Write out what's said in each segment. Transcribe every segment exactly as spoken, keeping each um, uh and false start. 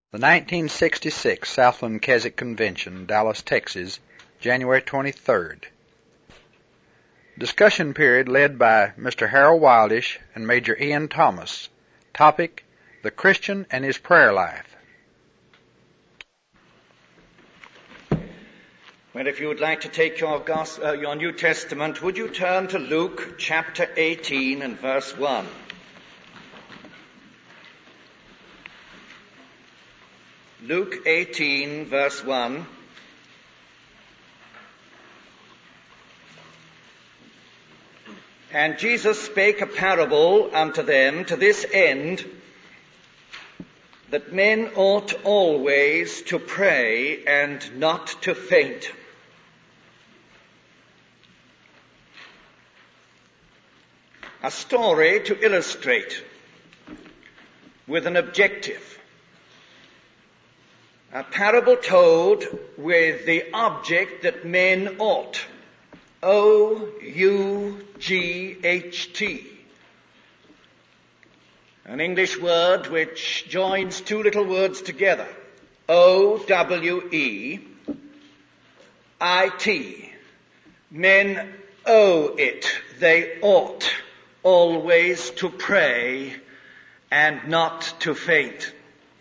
The nineteen sixty-six Southland Keswick Convention, Dallas, Texas, January twenty-third. Discussion period led by Mister Harold Wildish and Major Ian Thomas. Topic, The Christian and His Prayer Life. Well, if you would like to take your, gospel, uh, your New Testament, would you turn to Luke chapter eighteen and verse one. Luke eighteen, verse one. And Jesus spake a parable unto them to this end, that men ought always to pray and not to faint. A story to illustrate with an objective. A parable told with the object that men ought. O U G H T. An English word which joins two little words together. O W E I T. Men owe it. They ought always to pray and not to faint.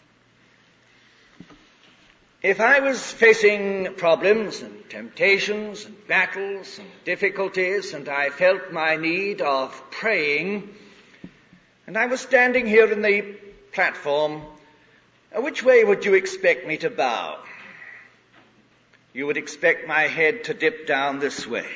If I was facing problems and temptations and battles and difficulties, and I felt my need of praying, and I was standing here in the platform, which way would you expect me to bow? You would expect my head to dip down this way.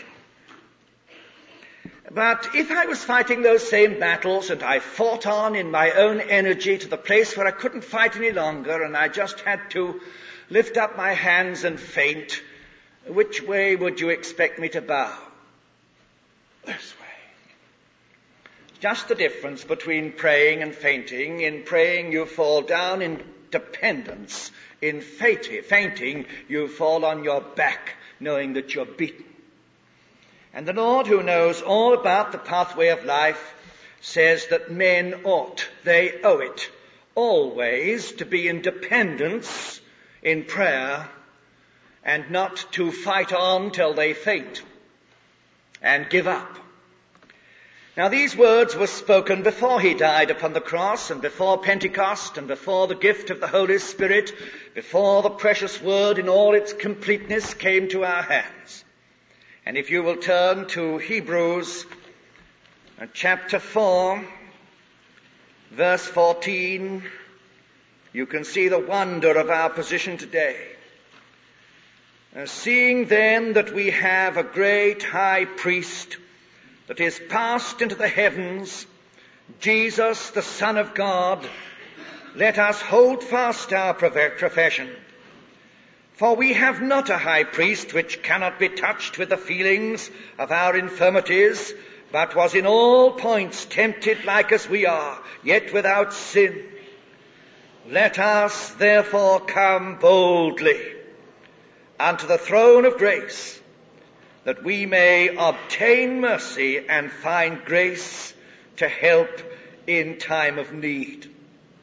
But if I was fighting those same battles and I fought on in my own energy to the place where I couldn't fight any longer and I just had to lift up my hands and faint, which way would you expect me to bow? This way. Just the difference between praying and fainting. In praying you fall down in dependence. In fainting you fall on your back, knowing that you're beaten. And the Lord, who knows all about the pathway of life, says that men ought, they owe it, always to be in dependence in prayer, and not to fight on till they faint and give up. Now these words were spoken before he died upon the cross, and before Pentecost, and before the gift of the Holy Spirit, before the precious word in all its completeness came to our hands. And if you will turn to Hebrews uh, chapter four, verse fourteen, you can see the wonder of our position today. Uh, seeing then that we have a great high priest that is passed into the heavens, Jesus, the Son of God, let us hold fast our profession. For we have not a high priest which cannot be touched with the feelings of our infirmities, but was in all points tempted like as we are, yet without sin. Let us therefore come boldly unto the throne of grace, that we may obtain mercy and find grace to help in time of need.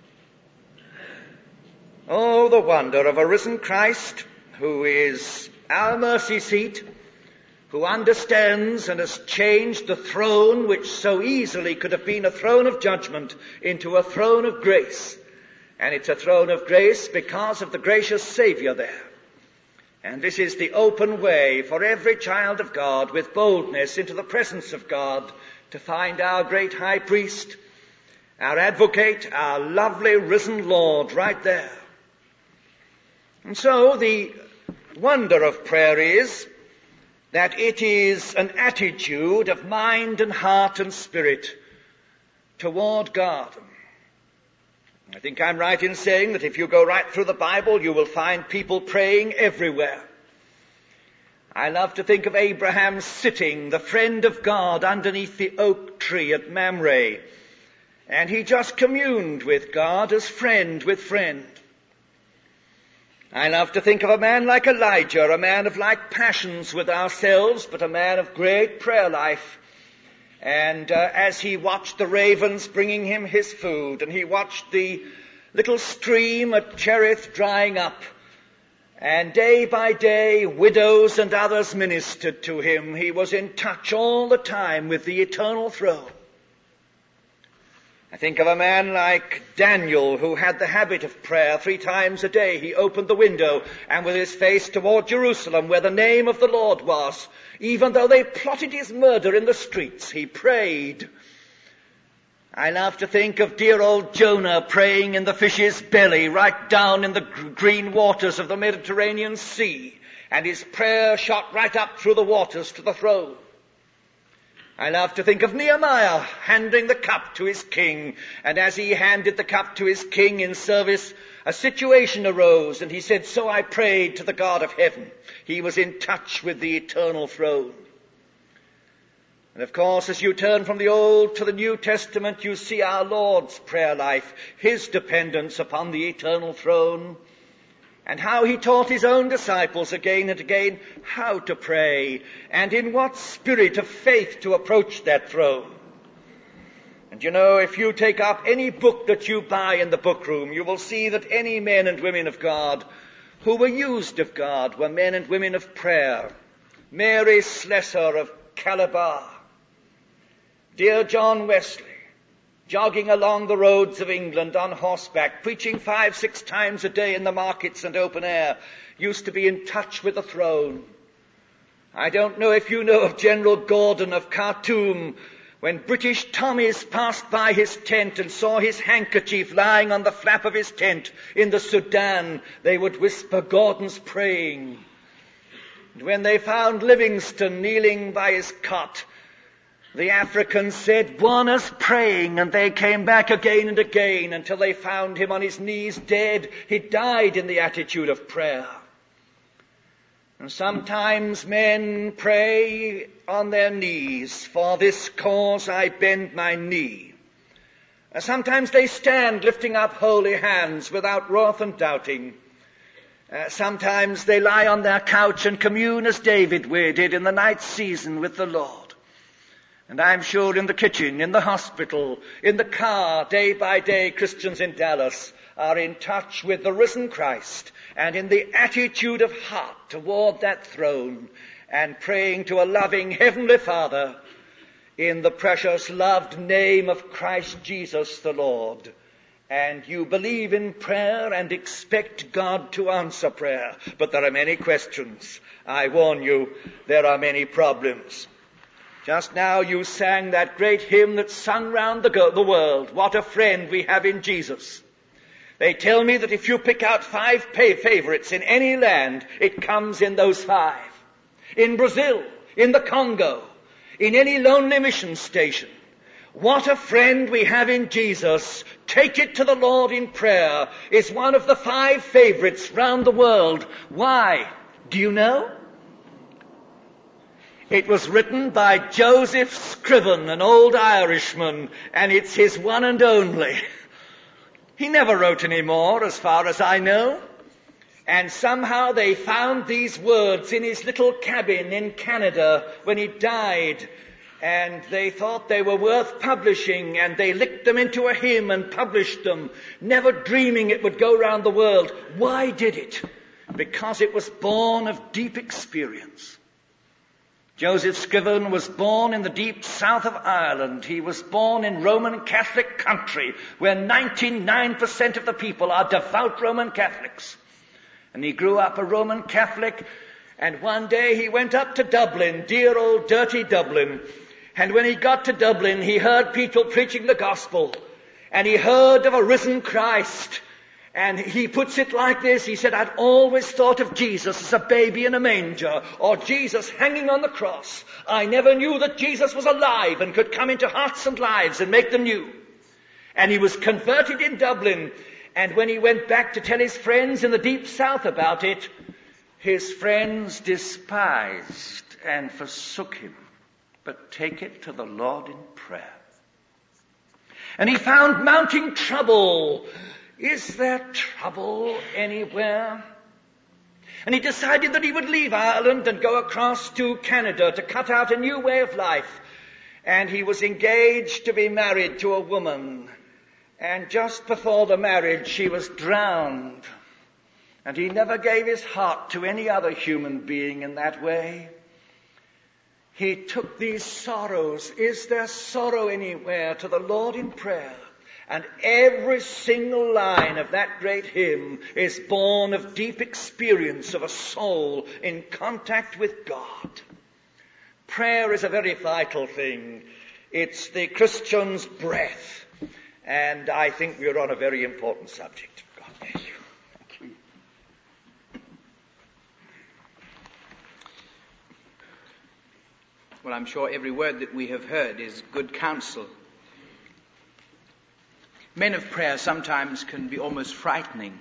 Oh, the wonder of a risen Christ, who is our mercy seat, who understands and has changed the throne which so easily could have been a throne of judgment into a throne of grace. And it's a throne of grace because of the gracious Savior there. And this is the open way for every child of God with boldness into the presence of God to find our great high priest, our advocate, our lovely risen Lord right there. And so the wonder of prayer is that it is an attitude of mind and heart and spirit toward God. I think I'm right in saying that if you go right through the Bible, you will find people praying everywhere. I love to think of Abraham sitting, the friend of God, underneath the oak tree at Mamre, and he just communed with God as friend with friend. I love to think of a man like Elijah, a man of like passions with ourselves, but a man of great prayer life. And uh, as he watched the ravens bringing him his food, and he watched the little stream at Cherith drying up. And day by day, widows and others ministered to him. He was in touch all the time with the eternal throne. I think of a man like Daniel, who had the habit of prayer. Three times a day he opened the window, and with his face toward Jerusalem, where the name of the Lord was, even though they plotted his murder in the streets, he prayed. I love to think of dear old Jonah praying in the fish's belly, right down in the green waters of the Mediterranean Sea, and his prayer shot right up through the waters to the throne. I love to think of Nehemiah handing the cup to his king, and as he handed the cup to his king in service, a situation arose, and he said, "So I prayed to the God of heaven." He was in touch with the eternal throne. And of course, as you turn from the Old to the New Testament, you see our Lord's prayer life, his dependence upon the eternal throne, and how he taught his own disciples again and again how to pray, and in what spirit of faith to approach that throne. And you know, if you take up any book that you buy in the book room, you will see that any men and women of God who were used of God were men and women of prayer. Mary Slessor of Calabar, dear John Wesley, jogging along the roads of England on horseback, preaching five, six times a day in the markets and open air, used to be in touch with the throne. I don't know if you know of General Gordon of Khartoum. When British Tommies passed by his tent and saw his handkerchief lying on the flap of his tent in the Sudan, they would whisper, "Gordon's praying." And when they found Livingston kneeling by his cot, the Africans said, "Bwana's praying," and they came back again and again until they found him on his knees dead. He died in the attitude of prayer. And sometimes men pray on their knees, "For this cause I bend my knee." And sometimes they stand lifting up holy hands without wrath and doubting. Uh, sometimes they lie on their couch and commune as David did in the night season with the Lord. And I'm sure in the kitchen, in the hospital, in the car, day by day, Christians in Dallas are in touch with the risen Christ and in the attitude of heart toward that throne and praying to a loving Heavenly Father in the precious loved name of Christ Jesus the Lord. And you believe in prayer and expect God to answer prayer. But there are many questions. I warn you, there are many problems. Just now you sang that great hymn that's sung round the, go- the world, "What a Friend We Have in Jesus." They tell me that if you pick out five pay favorites in any land, it comes in those five. In Brazil, in the Congo, in any lonely mission station. "What a Friend We Have in Jesus, Take It to the Lord in Prayer" is one of the five favorites round the world. Why? Do you know? It was written by Joseph Scriven, an old Irishman, and it's his one and only. He never wrote any more, as far as I know. And somehow they found these words in his little cabin in Canada when he died. And they thought they were worth publishing, and they licked them into a hymn and published them, never dreaming it would go round the world. Why did it? Because it was born of deep experience. Joseph Scriven was born in the deep south of Ireland. He was born in Roman Catholic country, where ninety-nine percent of the people are devout Roman Catholics. And he grew up a Roman Catholic, and one day he went up to Dublin, dear old dirty Dublin. And when he got to Dublin, he heard people preaching the gospel, and he heard of a risen Christ. And he puts it like this. He said, "I'd always thought of Jesus as a baby in a manger, or Jesus hanging on the cross. I never knew that Jesus was alive and could come into hearts and lives and make them new." And he was converted in Dublin. And when he went back to tell his friends in the deep south about it, his friends despised and forsook him. But take it to the Lord in prayer. And he found mounting trouble. Is there trouble anywhere? And he decided that he would leave Ireland and go across to Canada to cut out a new way of life. And he was engaged to be married to a woman. And just before the marriage, she was drowned. And he never gave his heart to any other human being in that way. He took these sorrows. Is there sorrow anywhere? To the Lord in prayer. And every single line of that great hymn is born of deep experience of a soul in contact with God. Prayer is a very vital thing. It's the Christian's breath. And I think we're on a very important subject. God bless you. Thank you. Well, I'm sure every word that we have heard is good counsel. Men of prayer sometimes can be almost frightening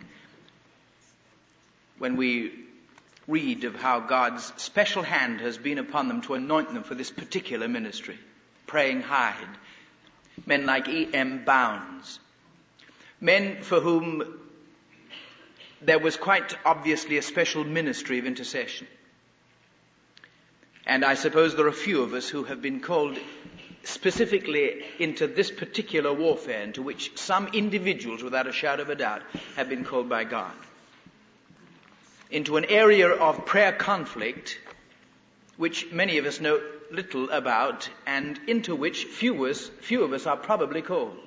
when we read of how God's special hand has been upon them to anoint them for this particular ministry. Praying Hyde. Men like E M Bounds. Men for whom there was quite obviously a special ministry of intercession. And I suppose there are few of us who have been called specifically into this particular warfare, into which some individuals, without a shadow of a doubt, have been called by God. Into an area of prayer conflict, which many of us know little about, and into which few of us, few of us are probably called.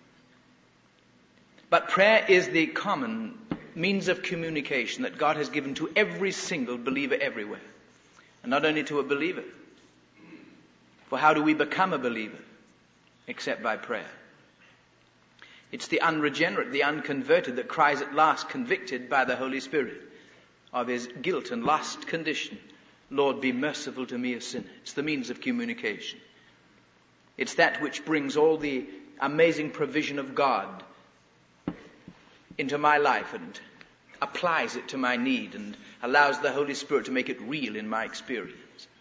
But prayer is the common means of communication that God has given to every single believer everywhere. And not only to a believer. For how do we become a believer? Except by prayer. It's the unregenerate, the unconverted that cries at last, convicted by the Holy Spirit of his guilt and lost condition. Lord, be merciful to me, a sinner. It's the means of communication. It's that which brings all the amazing provision of God into my life and applies it to my need and allows the Holy Spirit to make it real in my experience.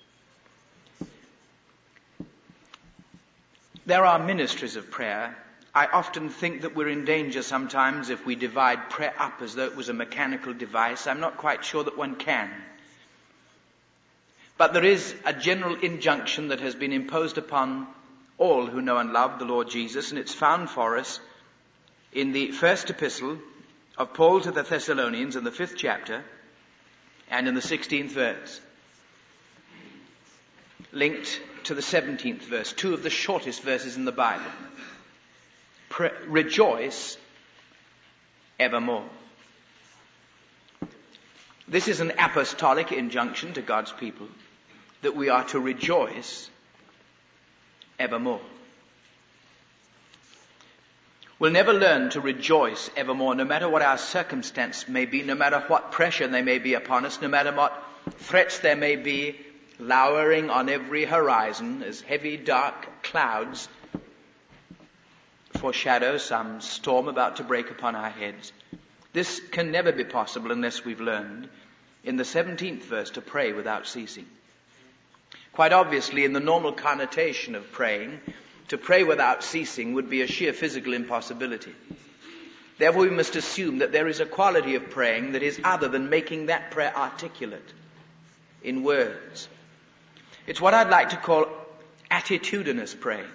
There are ministries of prayer. I often think that we're in danger sometimes if we divide prayer up as though it was a mechanical device. I'm not quite sure that one can. But there is a general injunction that has been imposed upon all who know and love the Lord Jesus, and it's found for us in the first epistle of Paul to the Thessalonians in the fifth chapter and in the sixteenth verse, linked to the seventeenth verse, two of the shortest verses in the Bible. Pre- rejoice evermore. This is an apostolic injunction to God's people that we are to rejoice evermore. We'll never learn to rejoice evermore, no matter what our circumstance may be, no matter what pressure there may be upon us, no matter what threats there may be lowering on every horizon as heavy, dark clouds foreshadow some storm about to break upon our heads. This can never be possible unless we've learned, in the seventeenth verse, to pray without ceasing. Quite obviously, in the normal connotation of praying, to pray without ceasing would be a sheer physical impossibility. Therefore, we must assume that there is a quality of praying that is other than making that prayer articulate in words. It's what I'd like to call attitudinous praying.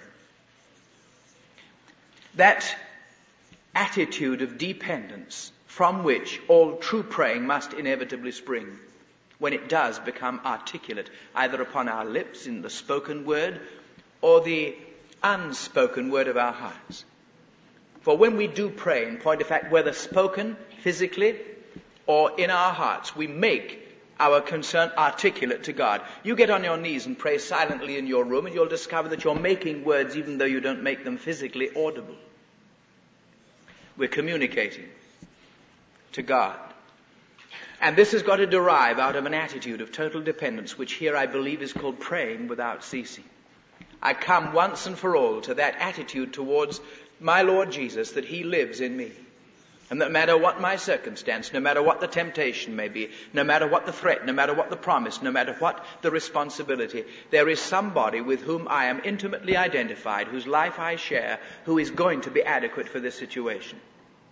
That attitude of dependence from which all true praying must inevitably spring when it does become articulate, either upon our lips in the spoken word or the unspoken word of our hearts. For when we do pray, in point of fact, whether spoken physically or in our hearts, we make our concern articulate to God. You get on your knees and pray silently in your room and you'll discover that you're making words even though you don't make them physically audible. We're communicating to God. And this has got to derive out of an attitude of total dependence, which here I believe is called praying without ceasing. I come once and for all to that attitude towards my Lord Jesus, that he lives in me. And that no matter what my circumstance, no matter what the temptation may be, no matter what the threat, no matter what the promise, no matter what the responsibility, there is somebody with whom I am intimately identified, whose life I share, who is going to be adequate for this situation.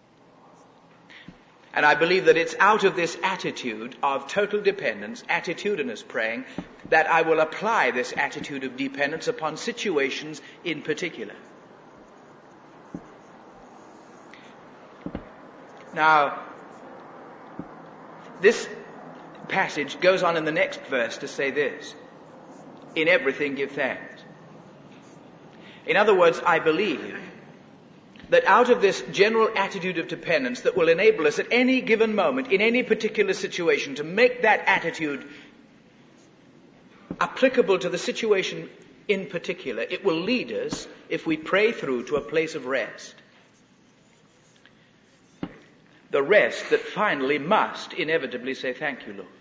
And I believe that it's out of this attitude of total dependence, attitudinous praying, that I will apply this attitude of dependence upon situations in particular. Now, this passage goes on in the next verse to say this: in everything give thanks. In other words, I believe that out of this general attitude of dependence that will enable us at any given moment, in any particular situation, to make that attitude applicable to the situation in particular, it will lead us, if we pray through, to a place of rest. The rest that finally must inevitably say, thank you, Lord.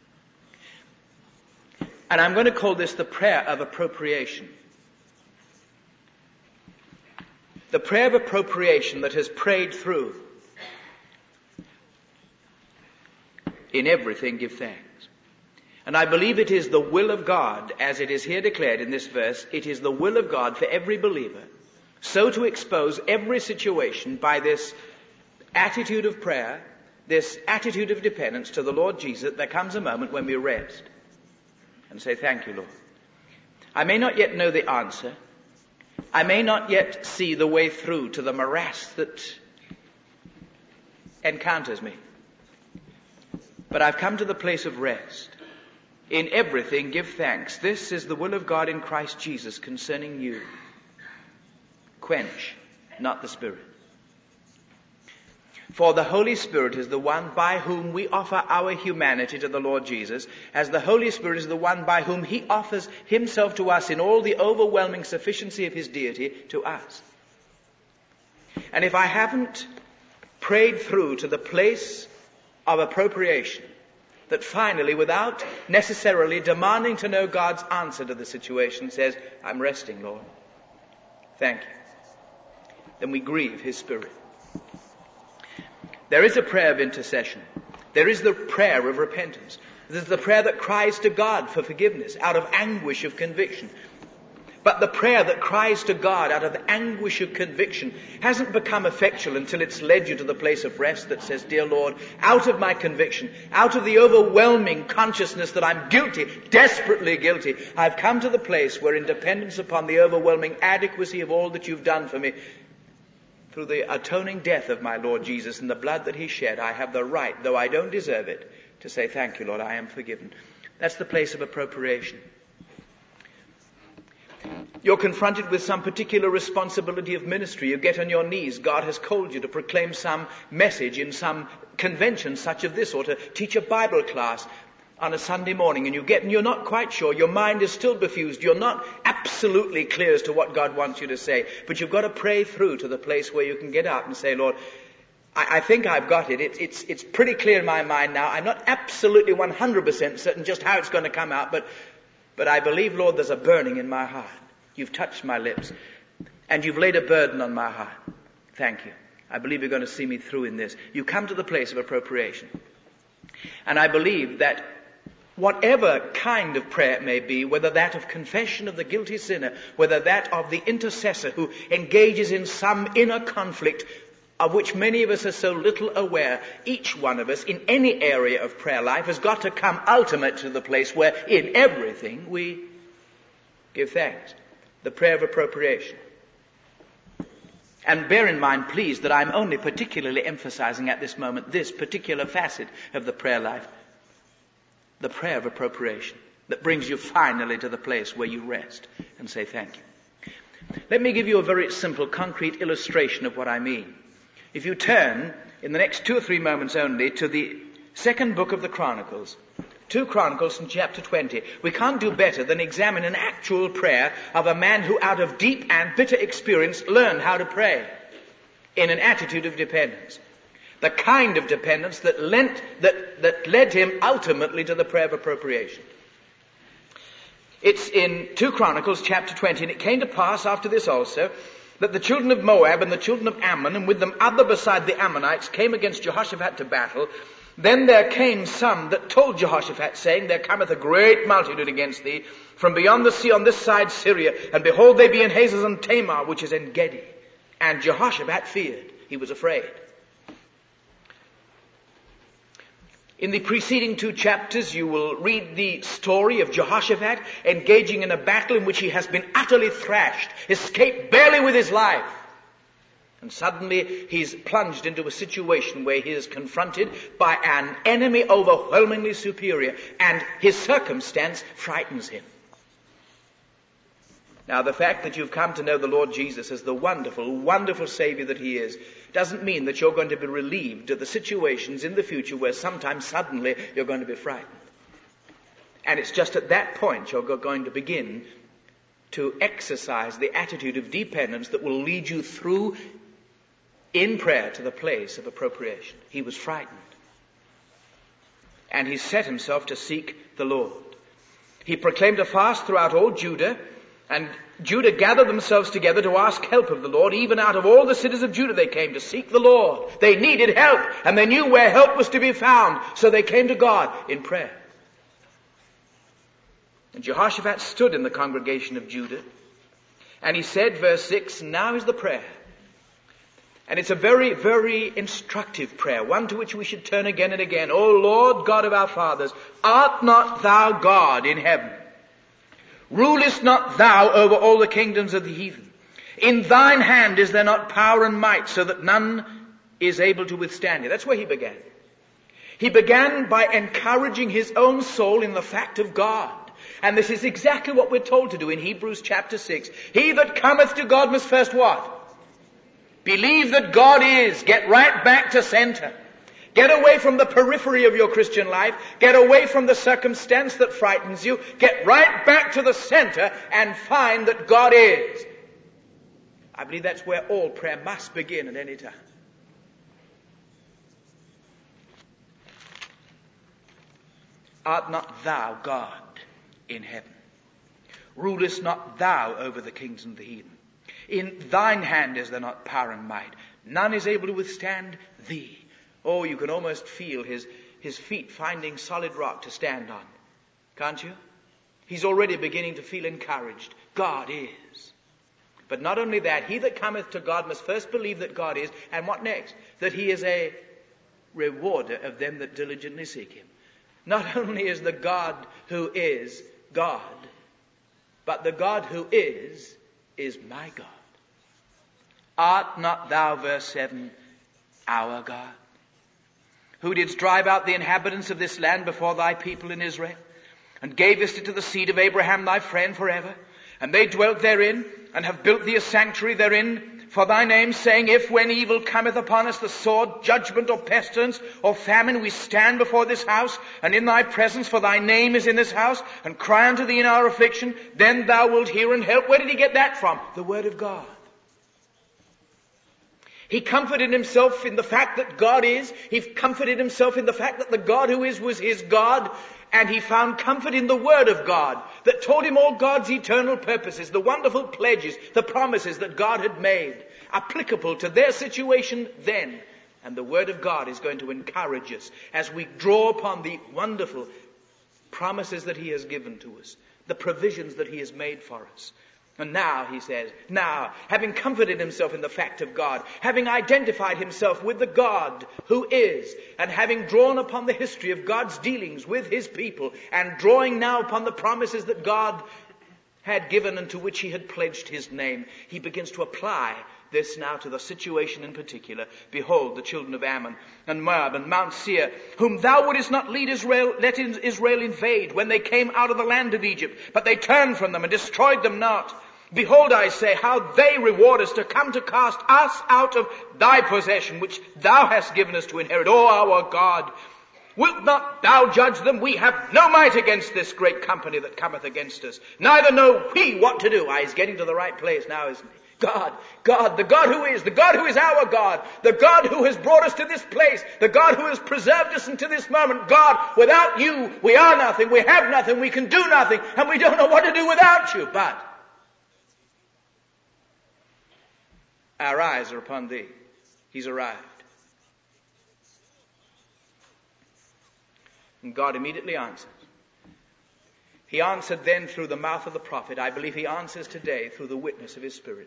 And I'm going to call this the prayer of appropriation. The prayer of appropriation that has prayed through. In everything give thanks. And I believe it is the will of God, as it is here declared in this verse, it is the will of God for every believer so to expose every situation by this attitude of prayer, this attitude of dependence to the Lord Jesus, that there comes a moment when we rest and say, thank you, Lord. I may not yet know the answer. I may not yet see the way through to the morass that encounters me. But I've come to the place of rest. In everything give thanks. This is the will of God in Christ Jesus concerning you. Quench not the Spirit. For the Holy Spirit is the one by whom we offer our humanity to the Lord Jesus, as the Holy Spirit is the one by whom he offers himself to us in all the overwhelming sufficiency of his deity to us. And if I haven't prayed through to the place of appropriation, that finally, without necessarily demanding to know God's answer to the situation, says, I'm resting, Lord. Thank you. Then we grieve his Spirit. There is a prayer of intercession. There is the prayer of repentance. There's the prayer that cries to God for forgiveness out of anguish of conviction. But the prayer that cries to God out of anguish of conviction hasn't become effectual until it's led you to the place of rest that says, dear Lord, out of my conviction, out of the overwhelming consciousness that I'm guilty, desperately guilty, I've come to the place where, in dependence upon the overwhelming adequacy of all that you've done for me, through the atoning death of my Lord Jesus and the blood that he shed, I have the right, though I don't deserve it, to say, thank you, Lord, I am forgiven. That's the place of appropriation. You're confronted with some particular responsibility of ministry. You get on your knees. God has called you to proclaim some message in some convention such as this, or to teach a Bible class on a Sunday morning, and you get and you're not quite sure. Your mind is still befused. You're not absolutely clear as to what God wants you to say. But you've got to pray through to the place where you can get up and say, Lord, I, I think I've got it. It's, it's, it's pretty clear in my mind now. I'm not absolutely one hundred percent certain just how it's going to come out, but, but I believe, Lord, there's a burning in my heart. You've touched my lips, and you've laid a burden on my heart. Thank you. I believe you're going to see me through in this. You come to the place of appropriation. And I believe that whatever kind of prayer it may be, whether that of confession of the guilty sinner, whether that of the intercessor who engages in some inner conflict of which many of us are so little aware, each one of us in any area of prayer life has got to come ultimate to the place where in everything we give thanks. The prayer of appropriation. And bear in mind, please, that I'm only particularly emphasizing at this moment this particular facet of the prayer life. The prayer of appropriation that brings you finally to the place where you rest and say thank you. Let me give you a very simple, concrete illustration of what I mean. If you turn in the next two or three moments only to the second book of the Chronicles, two Chronicles in chapter twenty, we can't do better than examine an actual prayer of a man who out of deep and bitter experience learned how to pray in an attitude of dependence. The kind of dependence that, lent, that, that led him ultimately to the prayer of appropriation. It's in two Chronicles chapter twenty, and it came to pass after this also, that the children of Moab and the children of Ammon, and with them other beside the Ammonites, came against Jehoshaphat to battle. Then there came some that told Jehoshaphat, saying, there cometh a great multitude against thee from beyond the sea on this side Syria, and behold, they be in Hazazon Tamar, which is En Gedi. And Jehoshaphat feared. He was afraid. In the preceding two chapters, you will read the story of Jehoshaphat engaging in a battle in which he has been utterly thrashed, escaped barely with his life. And suddenly he's plunged into a situation where he is confronted by an enemy overwhelmingly superior, and his circumstance frightens him. Now, the fact that you've come to know the Lord Jesus as the wonderful, wonderful Savior that he is, doesn't mean that you're going to be relieved of the situations in the future where sometimes suddenly you're going to be frightened. And it's just at that point you're going to begin to exercise the attitude of dependence that will lead you through in prayer to the place of appropriation. He was frightened. And he set himself to seek the Lord. He proclaimed a fast throughout all Judah, and Judah gathered themselves together to ask help of the Lord. Even out of all the cities of Judah they came to seek the Lord. They needed help, and they knew where help was to be found, so they came to God in prayer. And Jehoshaphat stood in the congregation of Judah, and he said, verse six, now is the prayer. And it's a very, very instructive prayer, one to which we should turn again and again. O Lord God of our fathers, art not thou God in heaven? Rulest not thou over all the kingdoms of the heathen? In thine hand is there not power and might, so that none is able to withstand you? That's where he began. He began by encouraging his own soul in the fact of God. And this is exactly what we're told to do in Hebrews chapter six. He that cometh to God must first what? Believe that God is. Get right back to center. Get away from the periphery of your Christian life. Get away from the circumstance that frightens you. Get right back to the center and find that God is. I believe that's where all prayer must begin at any time. Art not thou God in heaven? Rulest not thou over the kings and the heathen? In thine hand is there not power and might? None is able to withstand thee. Oh, you can almost feel his, his feet finding solid rock to stand on. Can't you? He's already beginning to feel encouraged. God is. But not only that, he that cometh to God must first believe that God is. And what next? That he is a rewarder of them that diligently seek him. Not only is the God who is God, but the God who is, is my God. Art not thou, verse seven, our God, who didst drive out the inhabitants of this land before thy people in Israel, and gavest it to the seed of Abraham thy friend forever, and they dwelt therein, and have built thee a sanctuary therein for thy name, saying, if when evil cometh upon us, the sword, judgment, or pestilence, or famine, we stand before this house, and in thy presence, for thy name is in this house, and cry unto thee in our affliction, then thou wilt hear and help. Where did he get that from? The Word of God. He comforted himself in the fact that God is. He comforted himself in the fact that the God who is was his God. And he found comfort in the Word of God that told him all God's eternal purposes, the wonderful pledges, the promises that God had made, applicable to their situation then. And the Word of God is going to encourage us as we draw upon the wonderful promises that he has given to us, the provisions that he has made for us. And now, he says, now, having comforted himself in the fact of God, having identified himself with the God who is, and having drawn upon the history of God's dealings with his people, and drawing now upon the promises that God had given and to which he had pledged his name, he begins to apply this now to the situation in particular. Behold, the children of Ammon and Moab and Mount Seir, whom thou wouldest not lead Israel, let Israel invade when they came out of the land of Egypt, but they turned from them and destroyed them not. Behold, I say, how they reward us to come to cast us out of thy possession, which thou hast given us to inherit. O our God, wilt not thou judge them? We have no might against this great company that cometh against us. Neither know we what to do. Ah, he's getting to the right place now, isn't he? God, God, the God who is, the God who is our God, the God who has brought us to this place, the God who has preserved us until this moment. God, without you, we are nothing, we have nothing, we can do nothing, and we don't know what to do without you. But our eyes are upon thee. He's arrived. And God immediately answers. He answered then through the mouth of the prophet. I believe he answers today through the witness of his Spirit.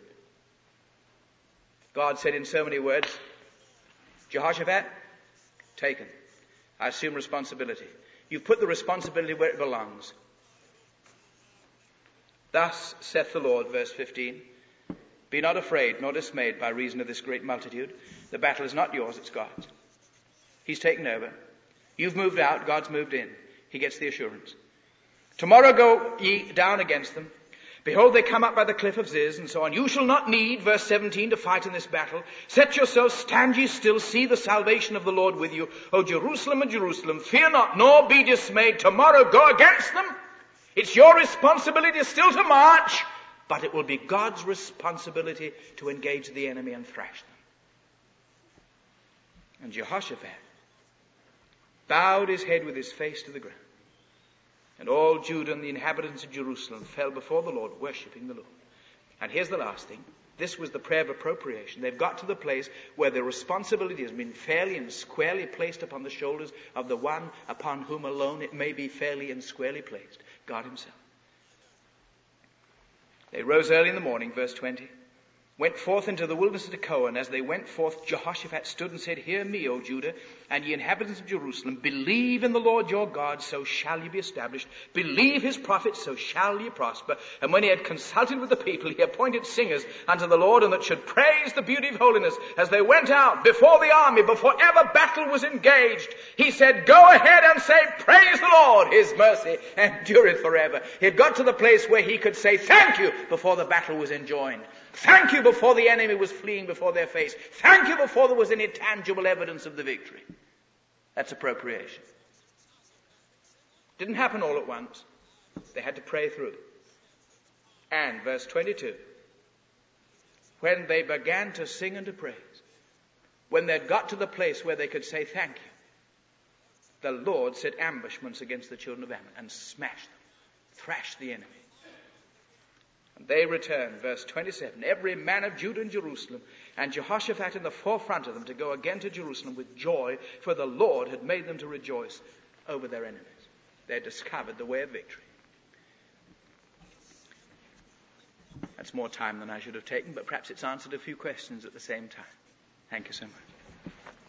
God said in so many words, Jehoshaphat, taken. I assume responsibility. You've put the responsibility where it belongs. Thus saith the Lord, verse fifteen, Be not afraid nor dismayed by reason of this great multitude. The battle is not yours, it's God's. He's taken over. You've moved out, God's moved in. He gets the assurance. Tomorrow go ye down against them. Behold, they come up by the cliff of Ziz, and so on. You shall not need, verse seventeen, to fight in this battle. Set yourselves, stand ye still, see the salvation of the Lord with you. O Jerusalem and Jerusalem, fear not, nor be dismayed. Tomorrow go against them. It's your responsibility still to march, but it will be God's responsibility to engage the enemy and thrash them. And Jehoshaphat bowed his head with his face to the ground. And all Judah and the inhabitants of Jerusalem fell before the Lord, worshipping the Lord. And here's the last thing. This was the prayer of appropriation. They've got to the place where the responsibility has been fairly and squarely placed upon the shoulders of the one upon whom alone it may be fairly and squarely placed, God himself. They rose early in the morning, verse twenty, went forth into the wilderness of Tekoa, and as they went forth, Jehoshaphat stood and said, Hear me, O Judah, and ye inhabitants of Jerusalem, believe in the Lord your God, so shall ye be established. Believe his prophets, so shall ye prosper. And when he had consulted with the people, he appointed singers unto the Lord, and that should praise the beauty of holiness. As they went out before the army, before ever battle was engaged, he said, Go ahead and say, Praise the Lord, his mercy endureth forever. He had got to the place where he could say, Thank you, before the battle was enjoined. Thank you before the enemy was fleeing before their face. Thank you before there was any tangible evidence of the victory. That's appropriation. Didn't happen all at once. They had to pray through it. And verse twenty-two, when they began to sing and to praise, when they'd got to the place where they could say thank you, the Lord set ambushments against the children of Ammon and smashed them, thrashed the enemy. And they returned, verse twenty-seven, every man of Judah and Jerusalem, and Jehoshaphat in the forefront of them, to go again to Jerusalem with joy, for the Lord had made them to rejoice over their enemies. They had discovered the way of victory. That's more time than I should have taken, but perhaps it's answered a few questions at the same time. Thank you so much.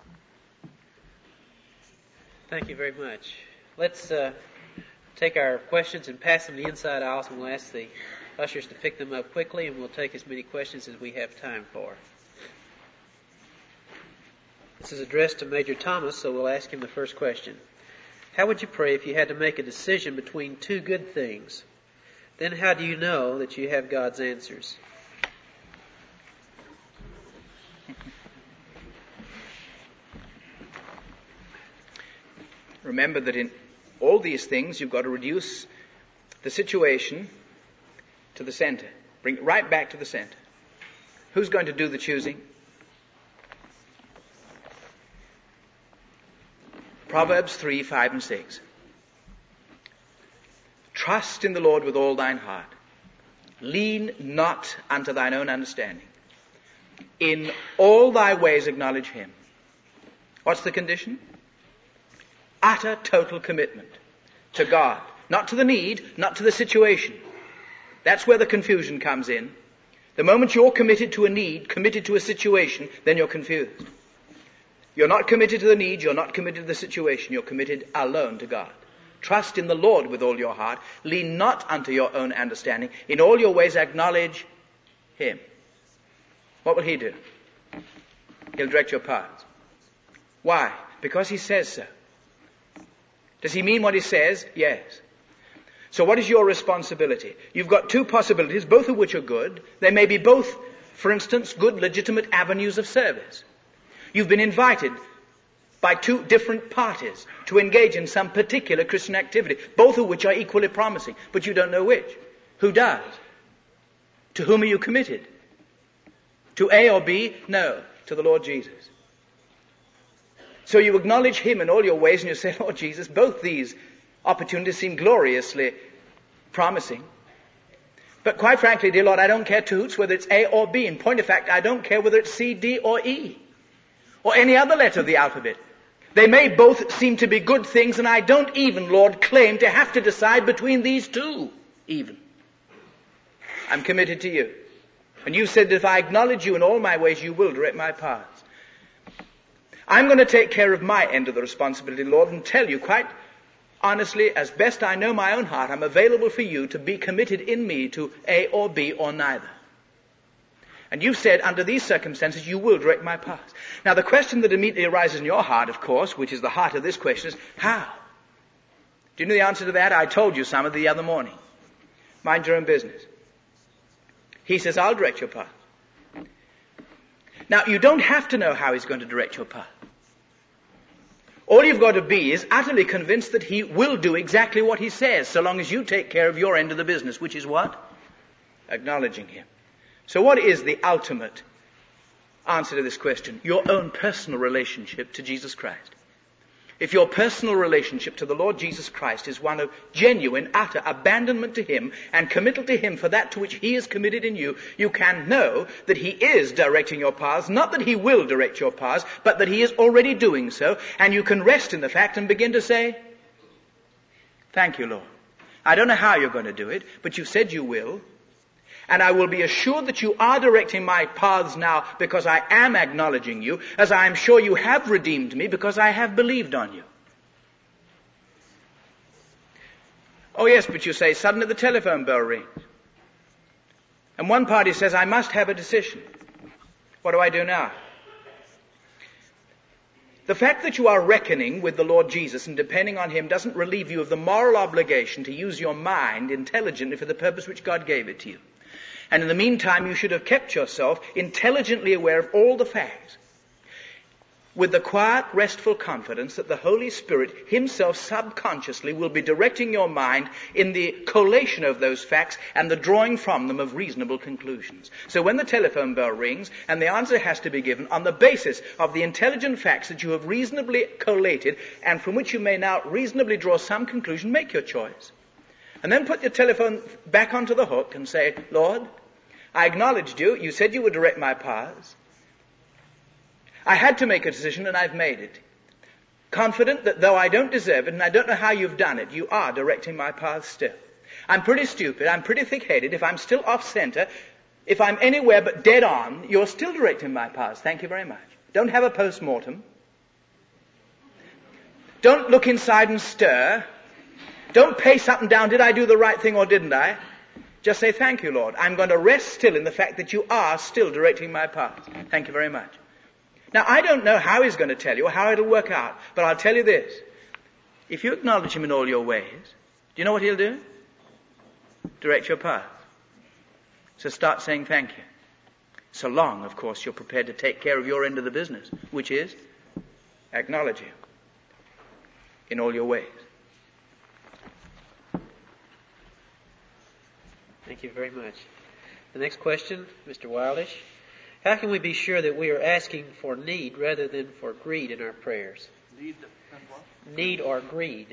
Thank you very much. Let's uh, take our questions and pass them to the inside aisles, and we'll ask the ushers to pick them up quickly, and we'll take as many questions as we have time for. This is addressed to Major Thomas, so we'll ask him the first question. How would you pray if you had to make a decision between two good things? Then how do you know that you have God's answers? Remember that in all these things you've got to reduce the situation to the center. Bring it right back to the center. Who's going to do the choosing? Proverbs three, five, and six. Trust in the Lord with all thine heart. Lean not unto thine own understanding. In all thy ways acknowledge him. What's the condition? Utter, total commitment to God. Not to the need, not to the situation. That's where the confusion comes in. The moment you're committed to a need, committed to a situation, then you're confused. You're not committed to the need, you're not committed to the situation, you're committed alone to God. Trust in the Lord with all your heart. Lean not unto your own understanding. In all your ways acknowledge him. What will he do? He'll direct your paths. Why? Because he says so. Does he mean what he says? Yes. So what is your responsibility? You've got two possibilities, both of which are good. They may be both, for instance, good, legitimate avenues of service. You've been invited by two different parties to engage in some particular Christian activity, both of which are equally promising, but you don't know which. Who does? To whom are you committed? To A or B? No, to the Lord Jesus. So you acknowledge him in all your ways and you say, Lord Jesus, both these opportunities seem gloriously promising. But quite frankly, dear Lord, I don't care two hoots whether it's A or B. In point of fact, I don't care whether it's C, D, or E, or any other letter of the alphabet. They may both seem to be good things, and I don't even, Lord, claim to have to decide between these two, even. I'm committed to you. And you said that if I acknowledge you in all my ways, you will direct my paths. I'm going to take care of my end of the responsibility, Lord, and tell you quite honestly, as best I know my own heart, I'm available for you to be committed in me to A or B or neither. And you've said, under these circumstances, you will direct my paths. Now, the question that immediately arises in your heart, of course, which is the heart of this question, is how? Do you know the answer to that? I told you some of the other morning. Mind your own business. He says, I'll direct your path. Now, you don't have to know how he's going to direct your path. All you've got to be is utterly convinced that he will do exactly what he says, so long as you take care of your end of the business, which is what? Acknowledging him. So what is the ultimate answer to this question? Your own personal relationship to Jesus Christ. If your personal relationship to the Lord Jesus Christ is one of genuine, utter abandonment to him and committal to him for that to which he is committed in you, you can know that he is directing your paths, not that he will direct your paths, but that he is already doing so, and you can rest in the fact and begin to say, thank you, Lord. I don't know how you're going to do it, but you said you will. And I will be assured that you are directing my paths now because I am acknowledging you, as I am sure you have redeemed me because I have believed on you. Oh yes, but you say, suddenly the telephone bell rings. And one party says, I must have a decision. What do I do now? The fact that you are reckoning with the Lord Jesus and depending on him doesn't relieve you of the moral obligation to use your mind intelligently for the purpose which God gave it to you. And in the meantime, you should have kept yourself intelligently aware of all the facts, with the quiet, restful confidence that the Holy Spirit himself subconsciously will be directing your mind in the collation of those facts and the drawing from them of reasonable conclusions. So when the telephone bell rings and the answer has to be given on the basis of the intelligent facts that you have reasonably collated and from which you may now reasonably draw some conclusion, make your choice. And then put your telephone back onto the hook and say, Lord, I acknowledged you. You said you would direct my paths. I had to make a decision and I've made it. Confident that though I don't deserve it and I don't know how you've done it, you are directing my paths still. I'm pretty stupid. I'm pretty thick-headed. If I'm still off-center, if I'm anywhere but dead on, you're still directing my paths. Thank you very much. Don't have a post-mortem. Don't look inside and stir. Don't pace up and down, did I do the right thing or didn't I? Just say, thank you, Lord. I'm going to rest still in the fact that you are still directing my path. Thank you very much. Now, I don't know how he's going to tell you or how it'll work out, but I'll tell you this. If you acknowledge him in all your ways, do you know what he'll do? Direct your path. So start saying thank you. So long, of course, you're prepared to take care of your end of the business, which is acknowledge him in all your ways. Thank you very much. The next question, Mister Wildish. How can we be sure that we are asking for need rather than for greed in our prayers? Need and what? Need or greed.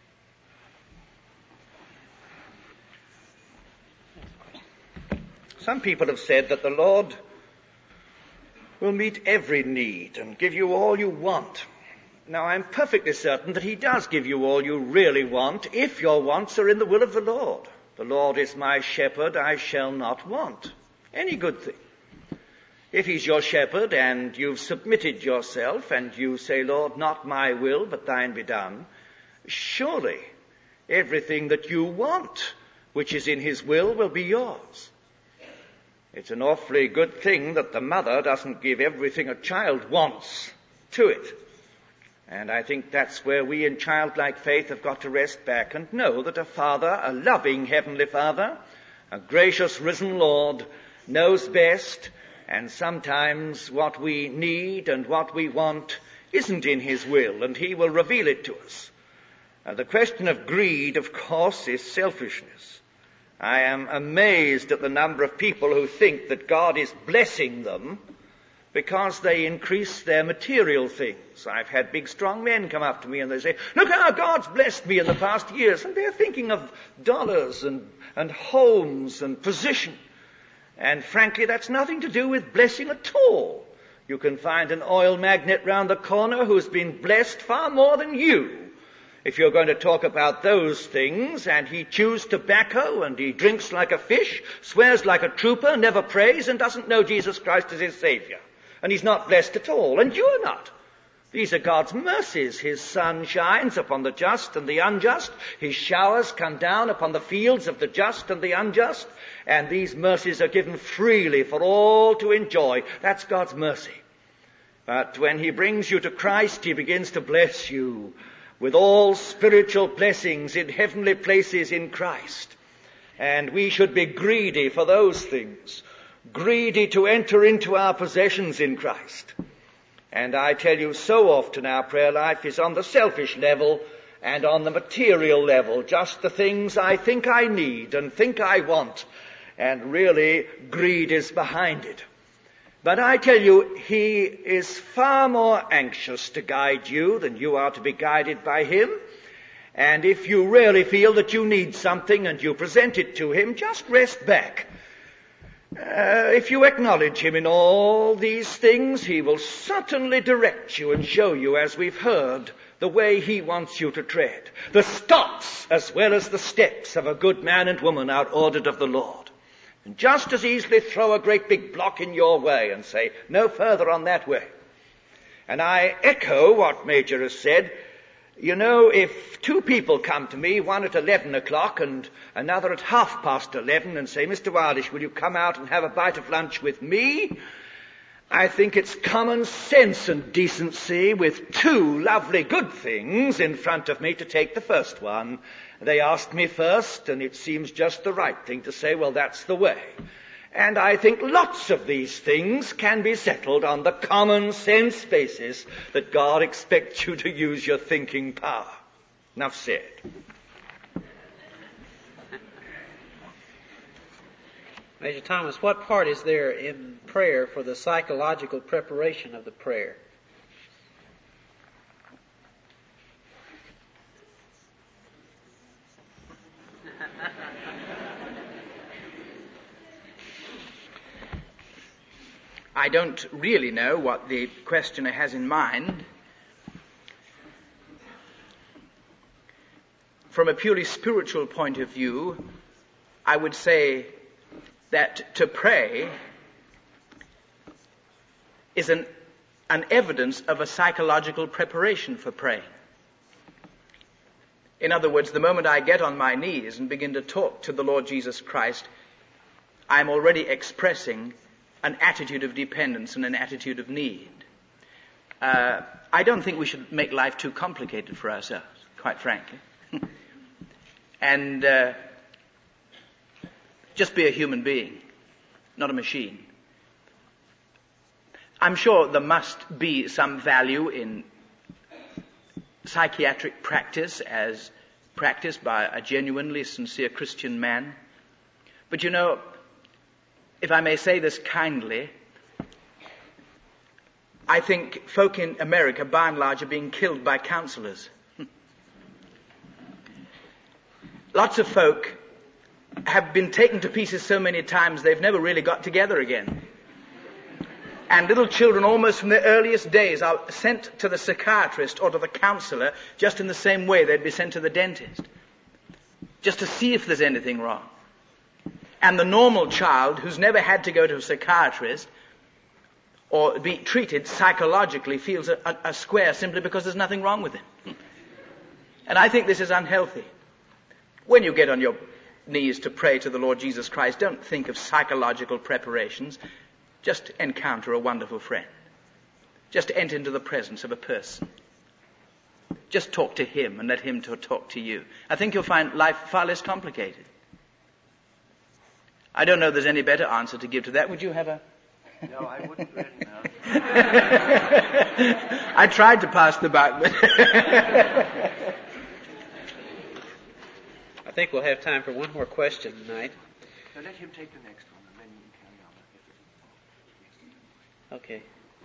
Some people have said that the Lord will meet every need and give you all you want. Now, I'm perfectly certain that he does give you all you really want if your wants are in the will of the Lord. The Lord is my shepherd, I shall not want any good thing. If he's your shepherd and you've submitted yourself and you say, Lord, not my will, but thine be done, surely everything that you want, which is in his will, will be yours. It's an awfully good thing that the mother doesn't give everything a child wants to it. And I think that's where we in childlike faith have got to rest back and know that a Father, a loving Heavenly Father, a gracious risen Lord, knows best, and sometimes what we need and what we want isn't in his will, and he will reveal it to us. Uh, the question of greed, of course, is selfishness. I am amazed at the number of people who think that God is blessing them because they increase their material things. I've had big, strong men come up to me and they say, look how God's blessed me in the past years. And they're thinking of dollars and, and homes and position. And frankly, that's nothing to do with blessing at all. You can find an oil magnate round the corner who's been blessed far more than you. If you're going to talk about those things, and he chews tobacco, and he drinks like a fish, swears like a trooper, never prays, and doesn't know Jesus Christ as his Savior. And he's not blessed at all, and you're not. These are God's mercies. His sun shines upon the just and the unjust. His showers come down upon the fields of the just and the unjust. And these mercies are given freely for all to enjoy. That's God's mercy. But when he brings you to Christ, he begins to bless you with all spiritual blessings in heavenly places in Christ. And we should be greedy for those things, greedy to enter into our possessions in Christ. And I tell you, so often our prayer life is on the selfish level and on the material level, just the things I think I need and think I want, and really greed is behind it. But I tell you, he is far more anxious to guide you than you are to be guided by him. And if you really feel that you need something and you present it to him, just rest back. Uh, if you acknowledge him in all these things, he will certainly direct you and show you, as we've heard, the way he wants you to tread. The stops as well as the steps of a good man and woman are ordered of the Lord. And just as easily throw a great big block in your way and say, no further on that way. And I echo what Major has said. You know, if two people come to me, one at eleven o'clock and another at half past eleven, and say, Mister Wildish, will you come out and have a bite of lunch with me? I think it's common sense and decency, with two lovely good things in front of me, to take the first one. They asked me first, and it seems just the right thing to say, well, that's the way. And I think lots of these things can be settled on the common sense basis that God expects you to use your thinking power. Enough said. Major Thomas, what part is there in prayer for the psychological preparation of the prayer? I don't really know what the questioner has in mind. From a purely spiritual point of view, I would say that to pray is an, an evidence of a psychological preparation for praying. In other words, the moment I get on my knees and begin to talk to the Lord Jesus Christ, I'm already expressing an attitude of dependence and an attitude of need. Uh, I don't think we should make life too complicated for ourselves, quite frankly. and uh, just be a human being, not a machine. I'm sure there must be some value in psychiatric practice as practiced by a genuinely sincere Christian man. But you know, if I may say this kindly, I think folk in America, by and large, are being killed by counselors. Lots of folk have been taken to pieces so many times they've never really got together again. And little children, almost from their earliest days, are sent to the psychiatrist or to the counselor just in the same way they'd be sent to the dentist, just to see if there's anything wrong. And the normal child, who's never had to go to a psychiatrist or be treated psychologically, feels a, a, a square simply because there's nothing wrong with him. And I think this is unhealthy. When you get on your knees to pray to the Lord Jesus Christ, don't think of psychological preparations. Just encounter a wonderful friend. Just enter into the presence of a person. Just talk to him and let him to talk to you. I think you'll find life far less complicated. I don't know if there's any better answer to give to that. Would you have a... No, I wouldn't really know. I tried to pass the buck, but... I think we'll have time for one more question tonight. So let him take the next one, and then you can carry on. Okay.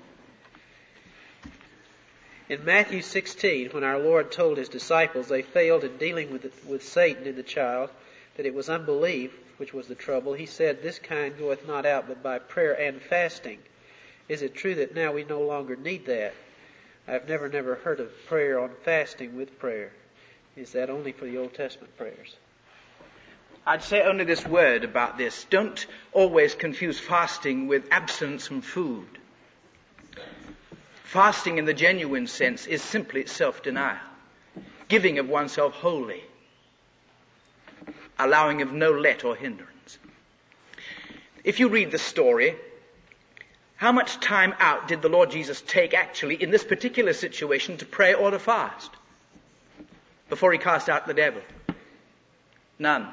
In Matthew sixteen, when our Lord told his disciples they failed in dealing with, the, with Satan in the child, that it was unbelief which was the trouble, he said, "This kind goeth not out but by prayer and fasting." Is it true that now we no longer need that? I've never, never heard of prayer on fasting with prayer. Is that only for the Old Testament prayers? I'd say only this word about this. Don't always confuse fasting with abstinence from food. Fasting in the genuine sense is simply self-denial, giving of oneself wholly, allowing of no let or hindrance. If you read the story, how much time out did the Lord Jesus take actually in this particular situation to pray or to fast before he cast out the devil? None.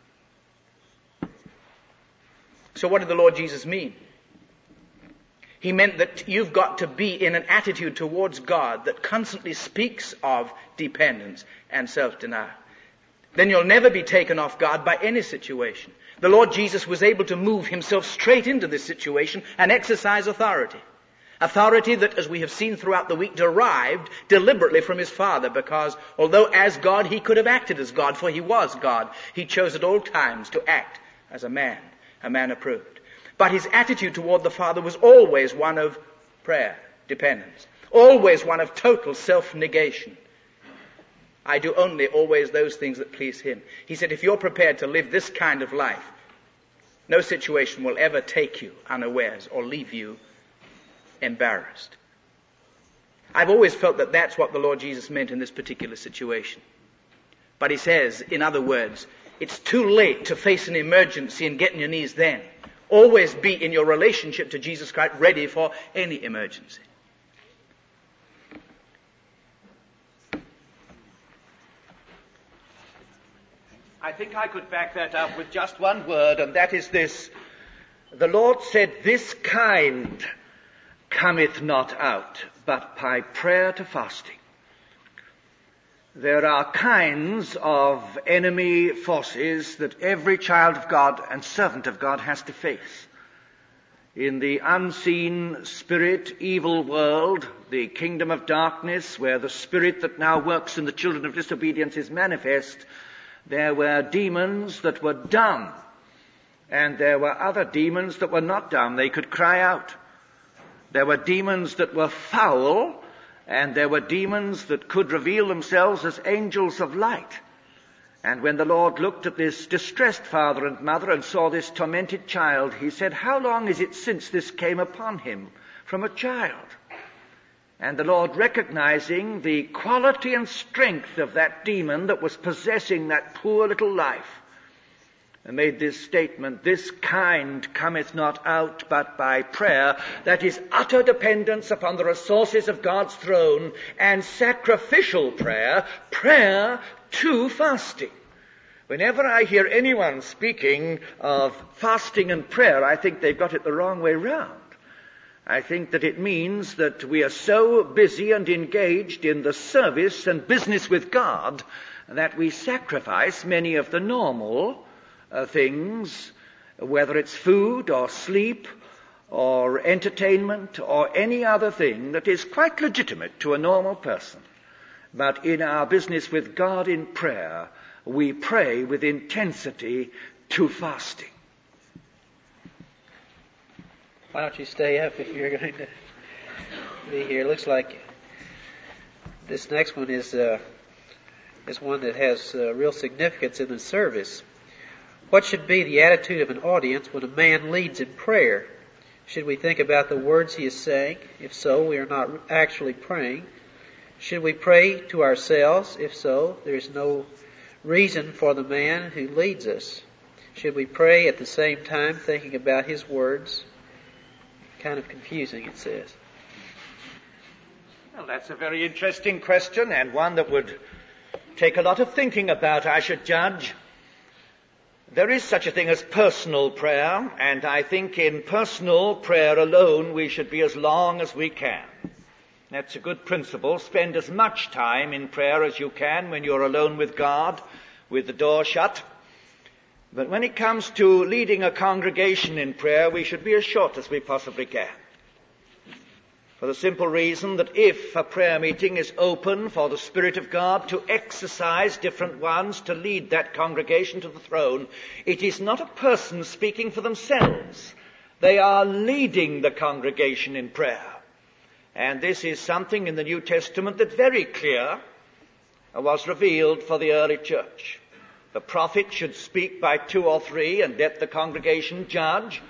So what did the Lord Jesus mean? He meant that you've got to be in an attitude towards God that constantly speaks of dependence and self-denial. Then you'll never be taken off guard by any situation. The Lord Jesus was able to move himself straight into this situation and exercise authority. Authority that, as we have seen throughout the week, derived deliberately from his Father, because although as God he could have acted as God, for he was God, he chose at all times to act as a man, a man approved. But his attitude toward the Father was always one of prayer, dependence, always one of total self-negation. I do only always those things that please him. He said, if you're prepared to live this kind of life, no situation will ever take you unawares or leave you embarrassed. I've always felt that that's what the Lord Jesus meant in this particular situation. But he says, in other words, it's too late to face an emergency and get on your knees then. Always be in your relationship to Jesus Christ ready for any emergency. I think I could back that up with just one word, and that is this. The Lord said, this kind cometh not out, but by prayer to fasting. There are kinds of enemy forces that every child of God and servant of God has to face. In the unseen spirit, evil world, the kingdom of darkness, where the spirit that now works in the children of disobedience is manifest, there were demons that were dumb, and there were other demons that were not dumb. They could cry out. There were demons that were foul, and there were demons that could reveal themselves as angels of light. And when the Lord looked at this distressed father and mother and saw this tormented child, he said, how long is it since this came upon him from a child? And the Lord, recognizing the quality and strength of that demon that was possessing that poor little life, made this statement, this kind cometh not out but by prayer. That is utter dependence upon the resources of God's throne and sacrificial prayer, prayer to fasting. Whenever I hear anyone speaking of fasting and prayer, I think they've got it the wrong way round. I think that it means that we are so busy and engaged in the service and business with God that we sacrifice many of the normal Uh, things, whether it's food or sleep or entertainment or any other thing that is quite legitimate to a normal person. But in our business with God in prayer, we pray with intensity to fasting. Why don't you stay up if you're going to be here? It looks like this next one is uh, is one that has uh, real significance in the service. What should be the attitude of an audience when a man leads in prayer? Should we think about the words he is saying? If so, we are not actually praying. Should we pray to ourselves? If so, there is no reason for the man who leads us. Should we pray at the same time thinking about his words? Kind of confusing, it says. Well, that's a very interesting question, and one that would take a lot of thinking about, I should judge. There is such a thing as personal prayer, and I think in personal prayer alone we should be as long as we can. That's a good principle. Spend as much time in prayer as you can when you're alone with God, with the door shut. But when it comes to leading a congregation in prayer, we should be as short as we possibly can. For the simple reason that if a prayer meeting is open for the Spirit of God to exercise different ones to lead that congregation to the throne, it is not a person speaking for themselves. They are leading the congregation in prayer. And this is something in the New Testament that very clear was revealed for the early church. The prophet should speak by two or three and let the congregation judge.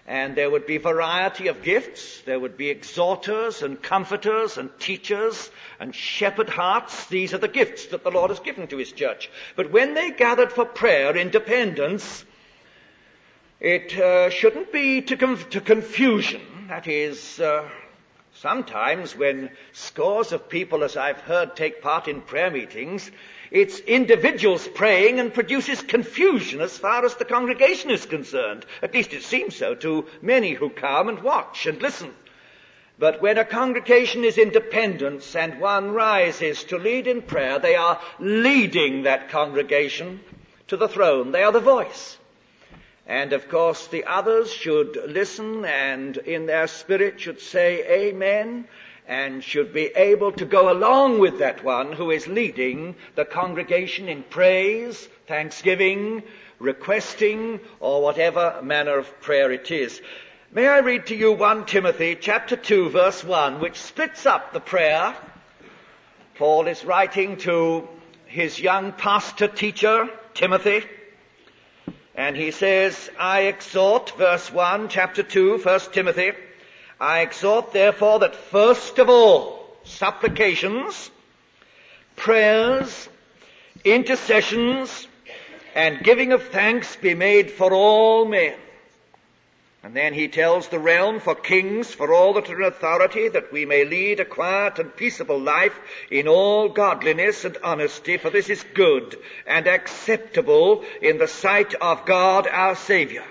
And there would be variety of gifts. There would be exhorters and comforters and teachers and shepherd hearts. These are the gifts that the Lord has given to his church. But when they gathered for prayer in dependence, it uh, shouldn't be to, conf- to confusion. That is, uh, sometimes when scores of people, as I've heard, take part in prayer meetings, it's individuals praying and produces confusion as far as the congregation is concerned. At least it seems so to many who come and watch and listen. But when a congregation is in dependence and one rises to lead in prayer, they are leading that congregation to the throne. They are the voice. And of course the others should listen and in their spirit should say amen, and should be able to go along with that one who is leading the congregation in praise, thanksgiving, requesting, or whatever manner of prayer it is. May I read to you First Timothy chapter two, verse one, which splits up the prayer. Paul is writing to his young pastor teacher, Timothy, and he says, I exhort, verse one, chapter two, First Timothy, I exhort, therefore, that first of all, supplications, prayers, intercessions, and giving of thanks be made for all men. And then he tells the realm, for kings, for all that are in authority, that we may lead a quiet and peaceable life in all godliness and honesty, for this is good and acceptable in the sight of God our Saviour.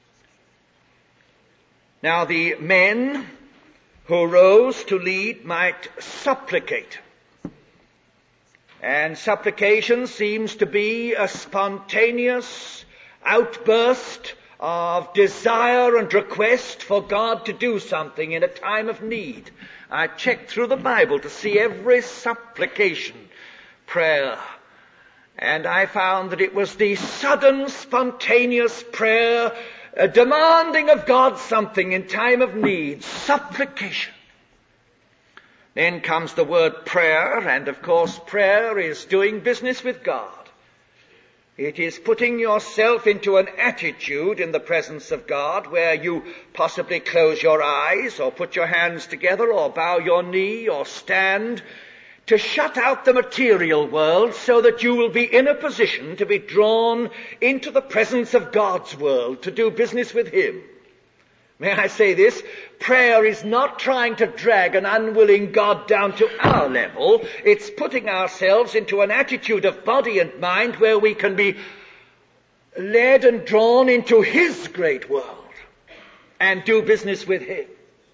Now the men who rose to lead might supplicate. And supplication seems to be a spontaneous outburst of desire and request for God to do something in a time of need. I checked through the Bible to see every supplication prayer, and I found that it was the sudden, spontaneous prayer Uh, demanding of God something in time of need, supplication. Then comes the word prayer, and of course prayer is doing business with God. It is putting yourself into an attitude in the presence of God where you possibly close your eyes or put your hands together or bow your knee or stand to shut out the material world so that you will be in a position to be drawn into the presence of God's world to do business with him. May I say this? Prayer is not trying to drag an unwilling God down to our level. It's putting ourselves into an attitude of body and mind where we can be led and drawn into his great world and do business with him.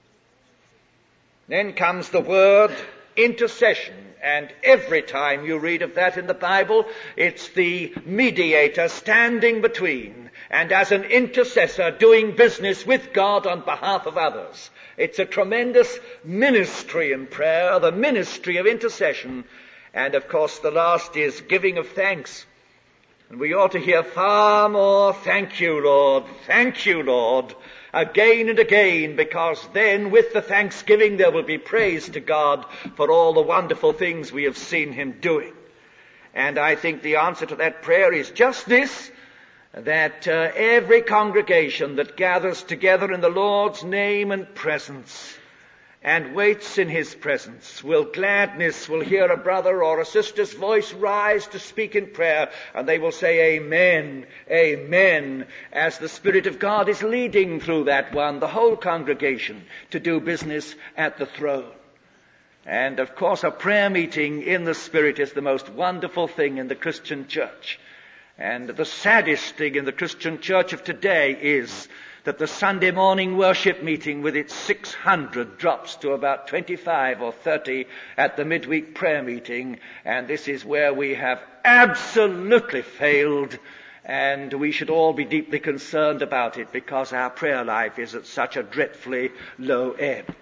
Then comes the word intercession, and every time you read of that in the Bible, it's the mediator standing between and as an intercessor doing business with God on behalf of others. It's a tremendous ministry in prayer, the ministry of intercession, and of course the last is giving of thanks. And we ought to hear far more, thank you, Lord, thank you, Lord, again and again, because then with the thanksgiving there will be praise to God for all the wonderful things we have seen him doing. And I think the answer to that prayer is just this, that uh, every congregation that gathers together in the Lord's name and presence and waits in his presence will gladness, will hear a brother or a sister's voice rise to speak in prayer, and they will say amen, amen, as the Spirit of God is leading through that one, the whole congregation, to do business at the throne. And of course a prayer meeting in the Spirit is the most wonderful thing in the Christian church. And the saddest thing in the Christian church of today is that the Sunday morning worship meeting with its six hundred drops to about twenty-five or thirty at the midweek prayer meeting, and this is where we have absolutely failed, and we should all be deeply concerned about it because our prayer life is at such a dreadfully low ebb.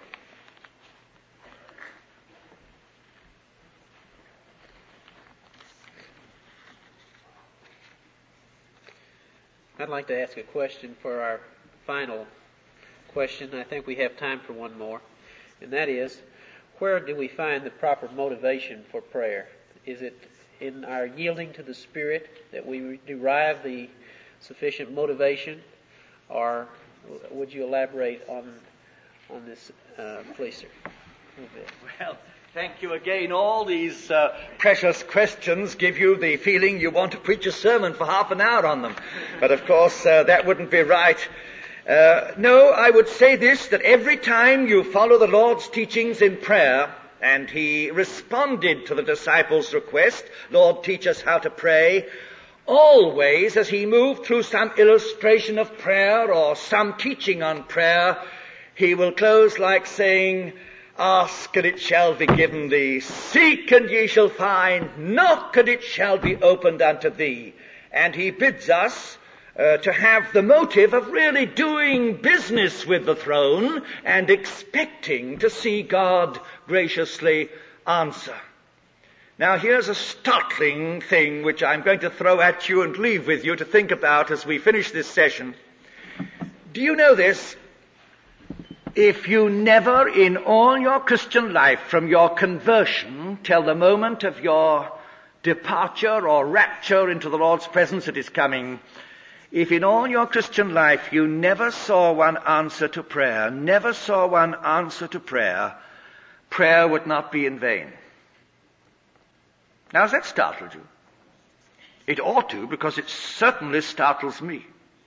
I'd like to ask a question for our final question. I think we have time for one more, and that is, where do we find the proper motivation for prayer? Is it in our yielding to the Spirit that we derive the sufficient motivation, or would you elaborate on on this, uh, please, sir? A little bit. Well, thank you again. All these uh, precious questions give you the feeling you want to preach a sermon for half an hour on them. But of course, uh, that wouldn't be right. Uh, no, I would say this, that every time you follow the Lord's teachings in prayer, and he responded to the disciples' request, Lord, teach us how to pray, always as he moved through some illustration of prayer or some teaching on prayer, he will close like saying, ask and it shall be given thee, seek and ye shall find, knock and it shall be opened unto thee. And he bids us uh, to have the motive of really doing business with the throne and expecting to see God graciously answer. Now here's a startling thing which I'm going to throw at you and leave with you to think about as we finish this session. Do you know this? If you never in all your Christian life, from your conversion till the moment of your departure or rapture into the Lord's presence that is coming, if in all your Christian life you never saw one answer to prayer, never saw one answer to prayer, prayer would not be in vain. Now, has that startled you? It ought to, because it certainly startles me.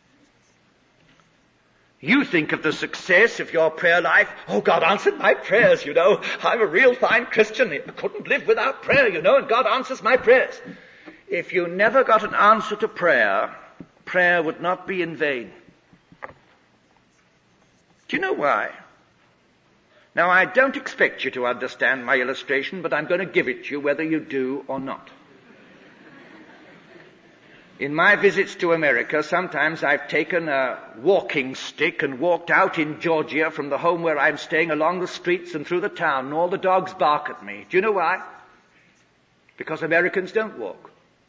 You think of the success of your prayer life. Oh, God answered my prayers, you know. I'm a real fine Christian. I couldn't live without prayer, you know, and God answers my prayers. If you never got an answer to prayer, prayer would not be in vain. Do you know why? Now, I don't expect you to understand my illustration, but I'm going to give it to you whether you do or not. In my visits to America, sometimes I've taken a walking stick and walked out in Georgia from the home where I'm staying along the streets and through the town, and all the dogs bark at me. Do you know why? Because Americans don't walk.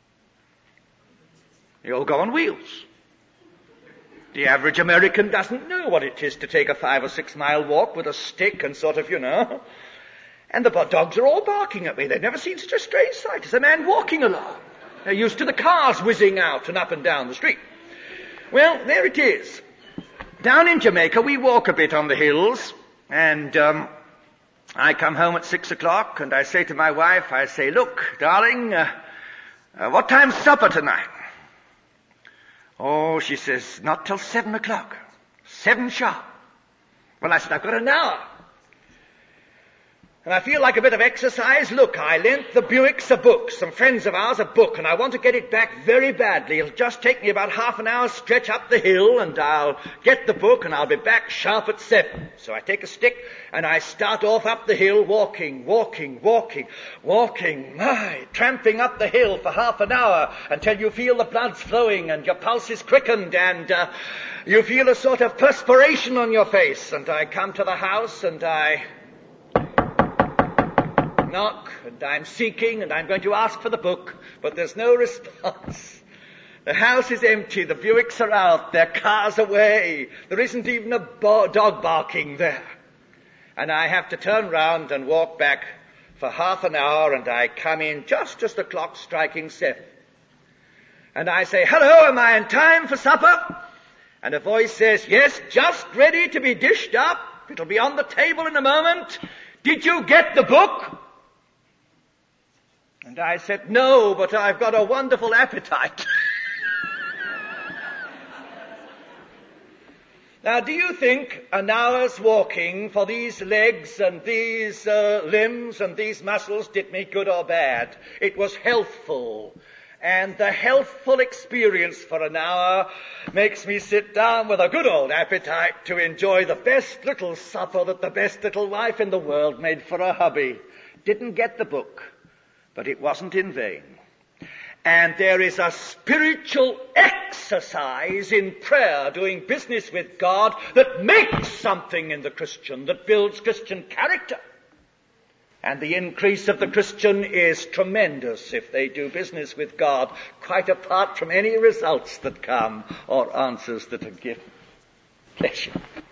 They all go on wheels. The average American doesn't know what it is to take a five or six mile walk with a stick and sort of, you know. And the dogs are all barking at me. They've never seen such a strange sight as a man walking along. They're used to the cars whizzing out and up and down the street. Well, there it is. Down in Jamaica, we walk a bit on the hills, and um, I come home at six o'clock, and I say to my wife, I say, look, darling, uh, uh, what time's supper tonight? Oh, she says, not till seven o'clock. Seven sharp. Well, I said, I've got an hour. And I feel like a bit of exercise. Look, I lent the Buicks a book, some friends of ours a book, and I want to get it back very badly. It'll just take me about half an hour's stretch up the hill, and I'll get the book, and I'll be back sharp at seven. So I take a stick, and I start off up the hill, walking, walking, walking, walking, my, tramping up the hill for half an hour, until you feel the blood's flowing, and your pulse is quickened, and uh, you feel a sort of perspiration on your face. And I come to the house, and I knock, and I'm seeking, and I'm going to ask for the book, but there's no response. The house is empty, the Buicks are out, their car's away, there isn't even a bo- dog barking there. And I have to turn round and walk back for half an hour, and I come in just as the clock's striking seven. And I say, hello, am I in time for supper? And a voice says, yes, just ready to be dished up. It'll be on the table in a moment. Did you get the book? And I said, no, but I've got a wonderful appetite. Now, do you think an hour's walking for these legs and these uh, limbs and these muscles did me good or bad? It was healthful. And the healthful experience for an hour makes me sit down with a good old appetite to enjoy the best little supper that the best little wife in the world made for her hubby. Didn't get the book, but it wasn't in vain. And there is a spiritual exercise in prayer, doing business with God, that makes something in the Christian, that builds Christian character. And the increase of the Christian is tremendous if they do business with God, quite apart from any results that come or answers that are given. Bless you.